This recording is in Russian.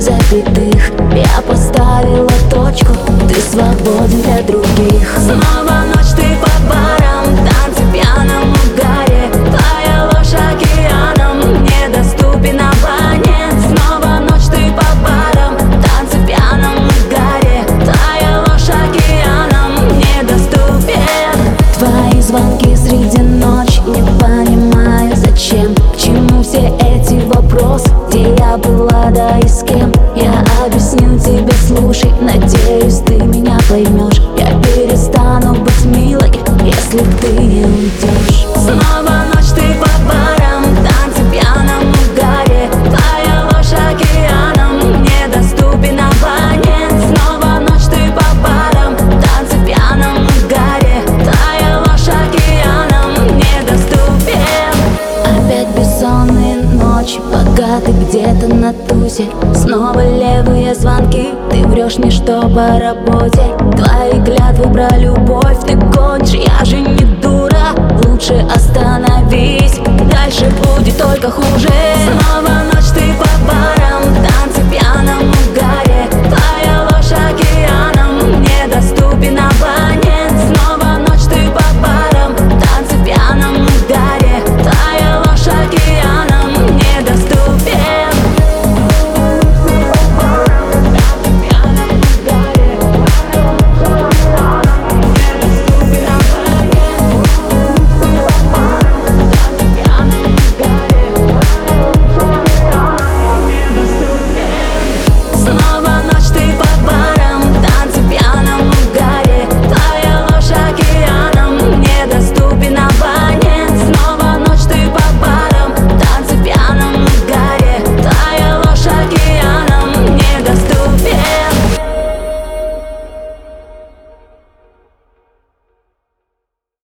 запятых я поставила точку, ты свободен для других. Снова ночь, ты по барам, танцы в пьяном угаре. Твоя ложь океаном, недоступен абонент. Снова ночь, ты по барам, танцы в пьяном угаре. Твоя ложь океаном, недоступен. Твои звонки среди ночи, не понимаю зачем. К чему все эти вопросы, где я была, да и с кем? Я объясню тебе, слушай, надеюсь, ты меня поймешь. Я перестану быть милой, если ты не уйдешь. Снова ночь, ты по барам, танцы в пьяном угаре. Твоя ложь океаном, недоступен абонент. Снова ночь, ты по барам, танцы в пьяном угаре. Твоя ложь океаном, недоступен. Опять бессонные ночи, пока ты где-то на тусе. Снова левые звонки, ты врешь мне, что по работе. Твои клятвы про любовь ты гонишь, я же не дура. Лучше остановись, дальше будет только хуже. Снова ночь,